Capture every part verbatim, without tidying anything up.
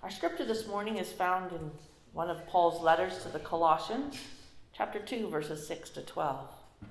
Our scripture this morning is found in one of Paul's letters to the Colossians, chapter two, verses six to twelve.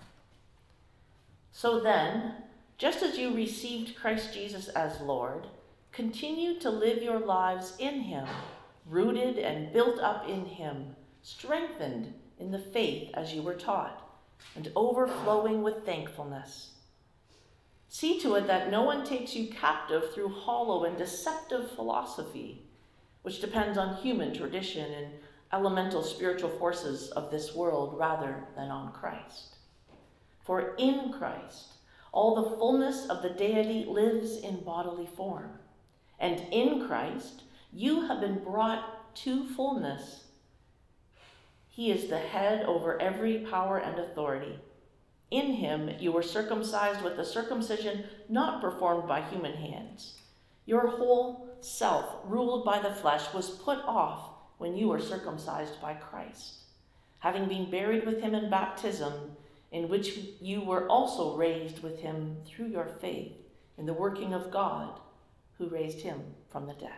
So then, just as you received Christ Jesus as Lord, continue to live your lives in him, rooted and built up in him, strengthened in the faith as you were taught, and overflowing with thankfulness. See to it that no one takes you captive through hollow and deceptive philosophy, which depends on human tradition and elemental spiritual forces of this world rather than on Christ. For in Christ, all the fullness of the deity lives in bodily form. And in Christ, you have been brought to fullness. He is the head over every power and authority. In him, you were circumcised with the circumcision not performed by human hands. Your whole self, ruled by the flesh, was put off when you were circumcised by Christ, having been buried with him in baptism, in which you were also raised with him through your faith in the working of God, who raised him from the dead.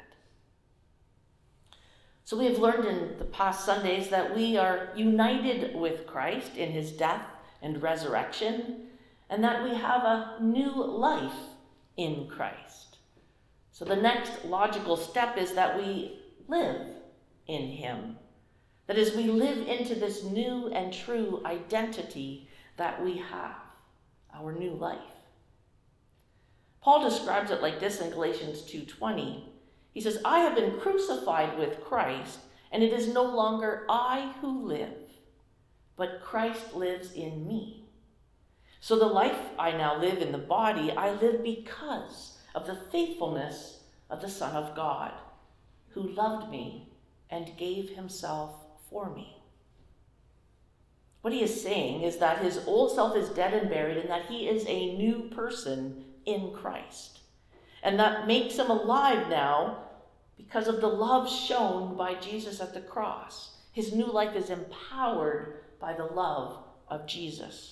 So we have learned in the past Sundays that we are united with Christ in his death and resurrection, and that we have a new life in Christ. So the next logical step is that we live in him. That is, we live into this new and true identity that we have, our new life. Paul describes it like this in Galatians two twenty. He says, I have been crucified with Christ, and it is no longer I who live, but Christ lives in me. So the life I now live in the body, I live because of the faithfulness of the Son of God, who loved me and gave himself for me. What he is saying is that his old self is dead and buried, and that he is a new person in Christ. And that makes him alive now because of the love shown by Jesus at the cross. His new life is empowered by the love of Jesus.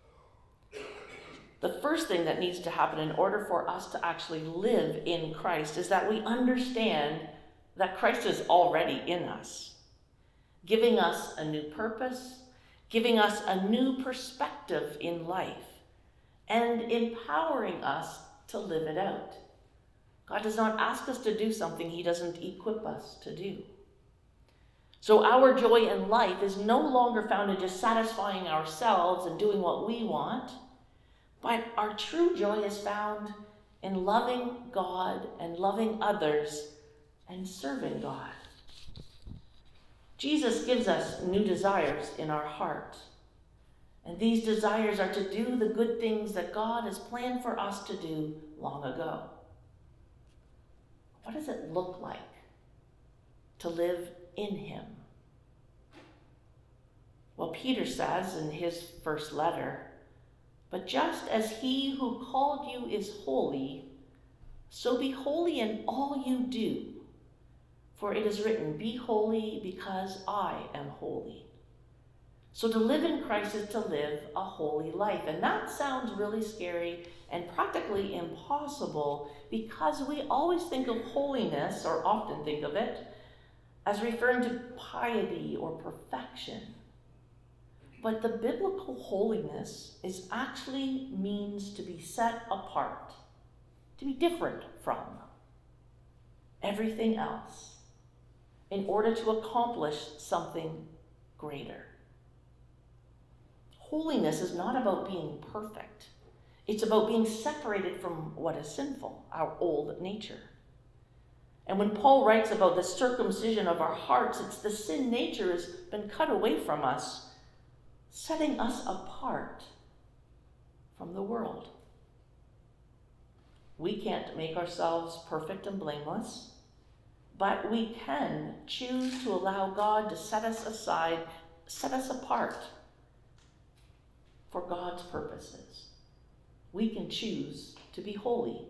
The first thing that needs to happen in order for us to actually live in Christ is that we understand that Christ is already in us, giving us a new purpose, giving us a new perspective in life, and empowering us to live it out. God does not ask us to do something he doesn't equip us to do. So our joy in life is no longer found in just satisfying ourselves and doing what we want, but our true joy is found in loving God and loving others and serving God. Jesus gives us new desires in our heart, and these desires are to do the good things that God has planned for us to do long ago. What does it look like to live in him? Well, Peter says in his first letter, but just as he who called you is holy, so be holy in all you do. For it is written, be holy because I am holy. So to live in Christ is to live a holy life. And that sounds really scary and practically impossible because we always think of holiness, or often think of it, as referring to piety or perfection. But the biblical holiness is actually means to be set apart, to be different from everything else in order to accomplish something greater. Holiness is not about being perfect. It's about being separated from what is sinful, our old nature. And when Paul writes about the circumcision of our hearts, it's the sin nature has been cut away from us, setting us apart from the world. We can't make ourselves perfect and blameless, but we can choose to allow God to set us aside, set us apart for God's purposes. We can choose to be holy.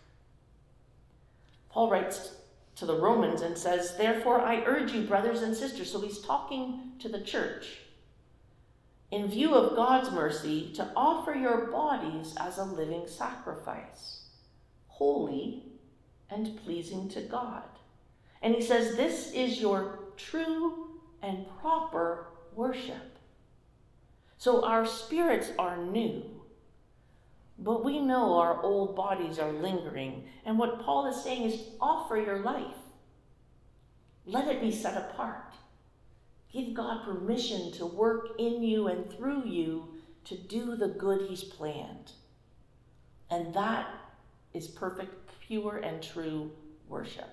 Paul writes to the Romans and says, therefore I urge you, brothers and sisters, so he's talking to the church, in view of God's mercy, to offer your bodies as a living sacrifice, holy and pleasing to God. And he says, this is your true and proper worship. So our spirits are new, but we know our old bodies are lingering. And what Paul is saying is, offer your life. Let it be set apart. Give God permission to work in you and through you to do the good he's planned. And that is perfect, pure, and true worship.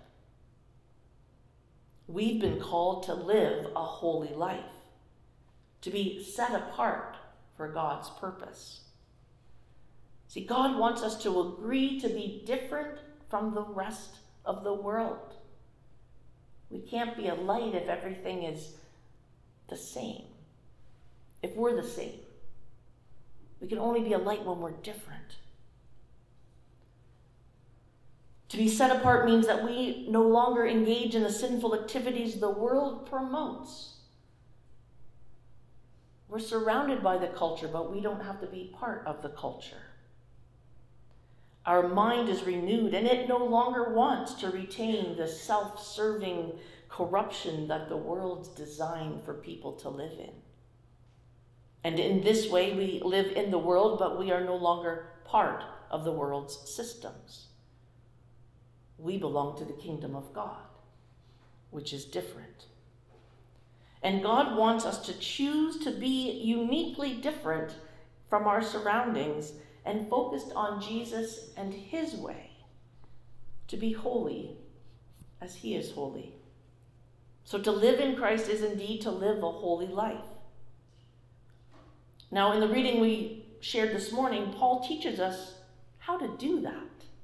We've been called to live a holy life, to be set apart for God's purpose. See, God wants us to agree to be different from the rest of the world. We can't be a light if everything is the same. If we're the same. We can only be a light when we're different. To be set apart means that we no longer engage in the sinful activities the world promotes. We're surrounded by the culture, but we don't have to be part of the culture. Our mind is renewed, and it no longer wants to retain the self-serving corruption that the world's designed for people to live in. And in this way, we live in the world, but we are no longer part of the world's systems. We belong to the kingdom of God, which is different. And God wants us to choose to be uniquely different from our surroundings and focused on Jesus and his way, to be holy as he is holy. So to live in Christ is indeed to live a holy life. Now, in the reading we shared this morning, Paul teaches us how to do that.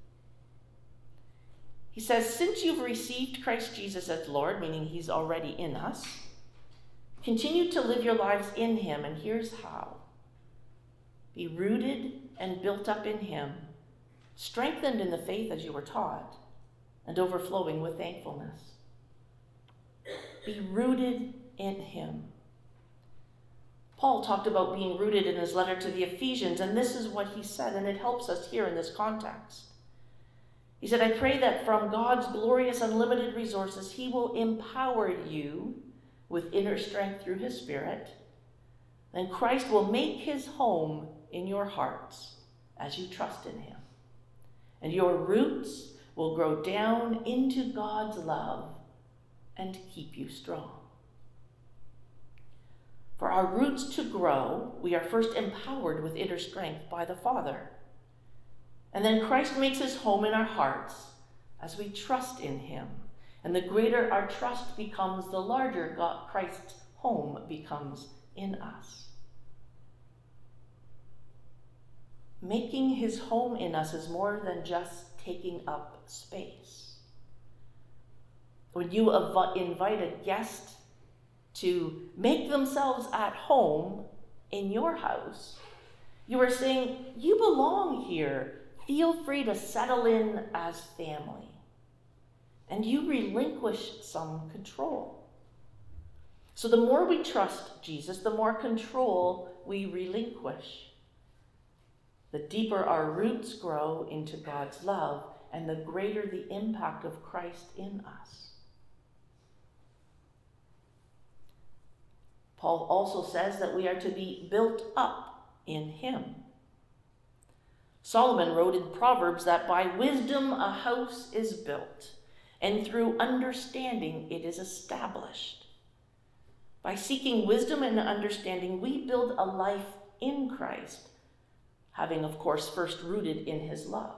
He says, since you've received Christ Jesus as Lord, meaning he's already in us, continue to live your lives in him, and here's how. Be rooted and built up in him, strengthened in the faith as you were taught, and overflowing with thankfulness. Be rooted in him. Paul talked about being rooted in his letter to the Ephesians, and this is what he said, and it helps us here in this context. He said, I pray that from God's glorious unlimited resources, he will empower you with inner strength through his Spirit. Then Christ will make his home in your hearts as you trust in him. And your roots will grow down into God's love and keep you strong. For our roots to grow, we are first empowered with inner strength by the Father. And then Christ makes his home in our hearts as we trust in him. And the greater our trust becomes, the larger God, Christ's home becomes in us. Making his home in us is more than just taking up space. When you invite a guest to make themselves at home in your house, you are saying, you belong here. Feel free to settle in as family. And you relinquish some control. So the more we trust Jesus, the more control we relinquish. The deeper our roots grow into God's love, and the greater the impact of Christ in us. Paul also says that we are to be built up in him. Solomon wrote in Proverbs that by wisdom a house is built, and through understanding it is established. By seeking wisdom and understanding, we build a life in Christ, having, of course, first rooted in his love.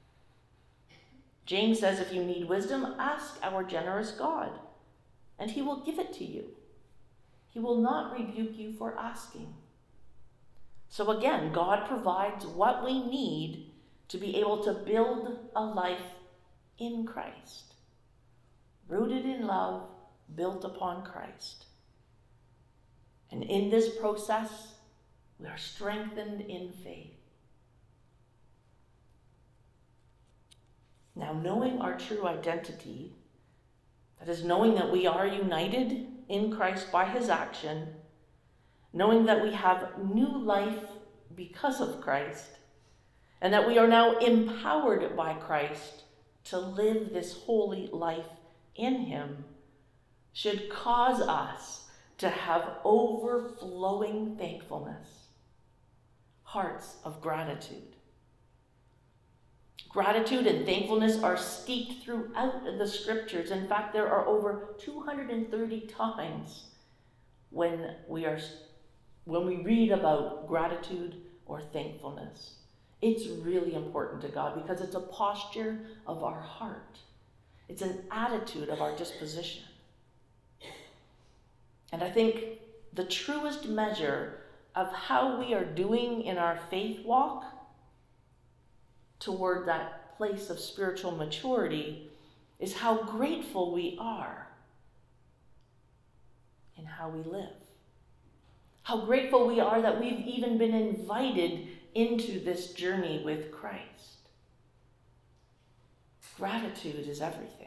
James says, if you need wisdom, ask our generous God, and he will give it to you. He will not rebuke you for asking. So again, God provides what we need to be able to build a life in Christ, rooted in love, built upon Christ. And in this process, we are strengthened in faith. Now, knowing our true identity, that is, knowing that we are united in Christ by his action, knowing that we have new life because of Christ, and that we are now empowered by Christ to live this holy life in him should cause us to have overflowing thankfulness, hearts of gratitude. Gratitude and thankfulness are steeped throughout the scriptures. In fact, there are over two hundred thirty times when we are when we read about gratitude or thankfulness. It's really important to God because it's a posture of our heart. It's an attitude of our disposition. And I think the truest measure of how we are doing in our faith walk toward that place of spiritual maturity is how grateful we are in how we live. How grateful we are that we've even been invited into this journey with Christ. Gratitude is everything.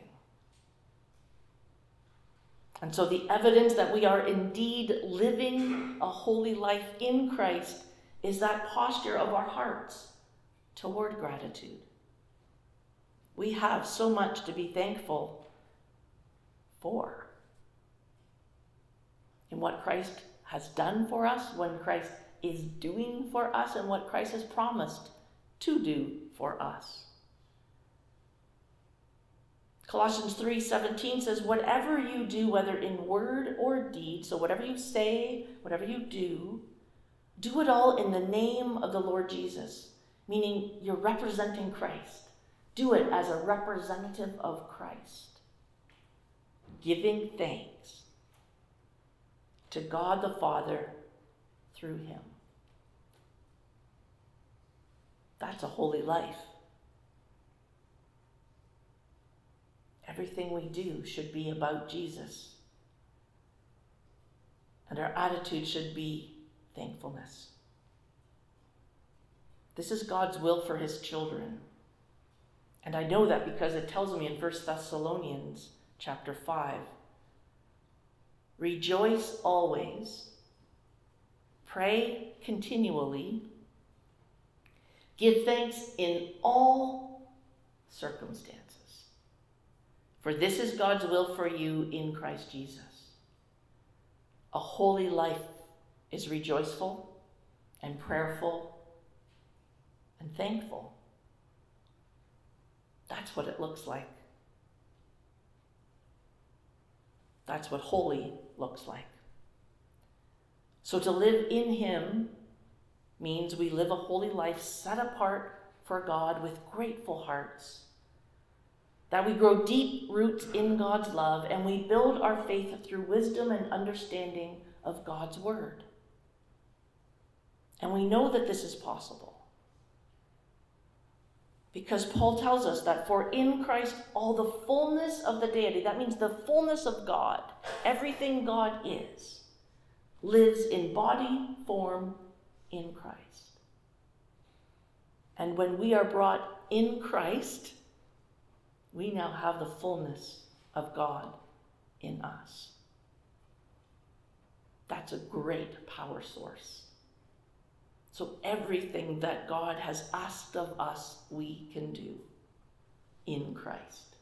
And so the evidence that we are indeed living a holy life in Christ is that posture of our hearts toward gratitude. We have so much to be thankful for in what Christ has done for us, when Christ is doing for us, and what Christ has promised to do for us. Colossians three seventeen says, whatever you do, whether in word or deed, so whatever you say, whatever you do, do it all in the name of the Lord Jesus, meaning you're representing Christ. Do it as a representative of Christ, giving thanks to God the Father through him. That's a holy life. Everything we do should be about Jesus. And our attitude should be thankfulness. This is God's will for his children. And I know that because it tells me in First Thessalonians chapter five, rejoice always, pray continually, give thanks in all circumstances. For this is God's will for you in Christ Jesus. A holy life is rejoiceful and prayerful and thankful. That's what it looks like. That's what holy looks like. So to live in him means we live a holy life set apart for God with grateful hearts. That we grow deep roots in God's love and we build our faith through wisdom and understanding of God's word. And we know that this is possible. Because Paul tells us that for in Christ all the fullness of the deity, that means the fullness of God, everything God is, lives in body form in Christ. And when we are brought in Christ, we now have the fullness of God in us. That's a great power source. So everything that God has asked of us, we can do in Christ.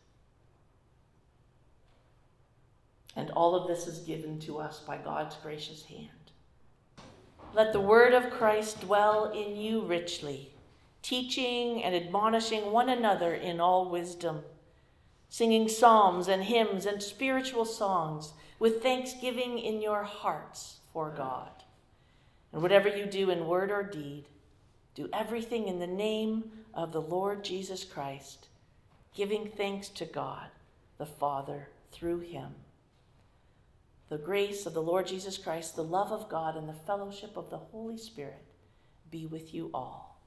And all of this is given to us by God's gracious hand. Let the word of Christ dwell in you richly, teaching and admonishing one another in all wisdom, singing psalms and hymns and spiritual songs with thanksgiving in your hearts for God. And whatever you do in word or deed, do everything in the name of the Lord Jesus Christ, giving thanks to God the Father through him. The grace of the Lord Jesus Christ, the love of God, and the fellowship of the Holy Spirit be with you all.